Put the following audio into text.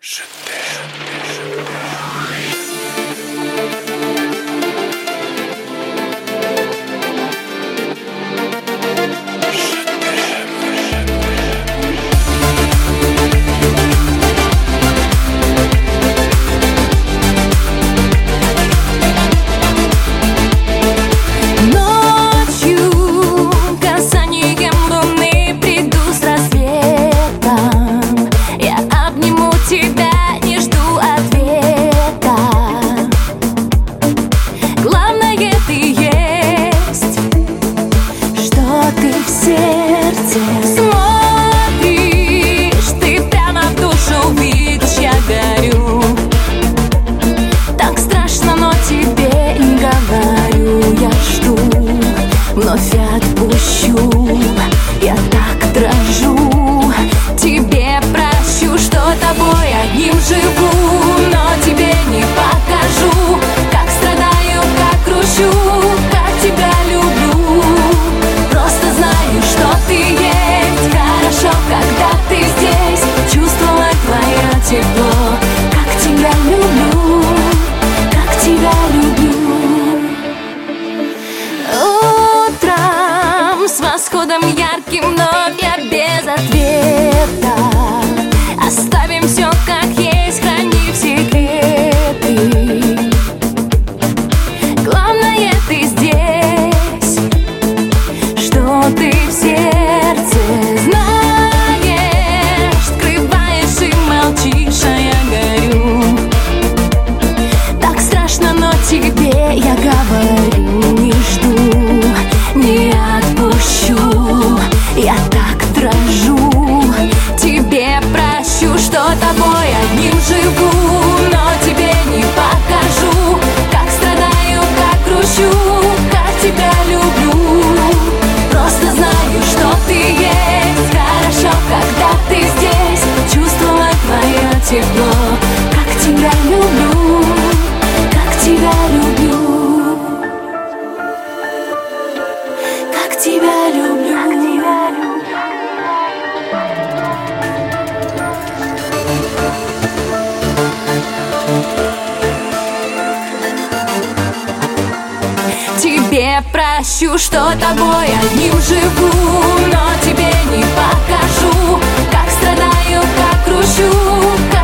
Вновь отпущу, я так дрожу. Тебе прощу, что тобой одним живу, но тебе не покажу, как страдаю, как грущу, как тебя люблю. Просто знаю, что ты есть. Хорошо, когда ты здесь, чувствовать твое тепло. Как тебя люблю, как тебя люблю. С восходом ярким, но я без ответа. Оставим все как есть, хранив секреты. Главное, ты здесь, что ты в сердце знаешь, скрываешь и молчишь, а я горю. Так страшно, но тебе я говорю, не жду, не отпущу, я так дрожу. Тебе прощу, что тобой одним живу, но тебе не покажу, как страдаю, как грущу, как тебя люблю. Просто знаю, что ты есть. Хорошо, когда ты здесь, чувствовать твое тепло. Как тебя люблю, как тебя люблю. Тебя люблю. Тебе прощу, что тобой одним живу, но тебе не покажу, как страдаю, как грущу.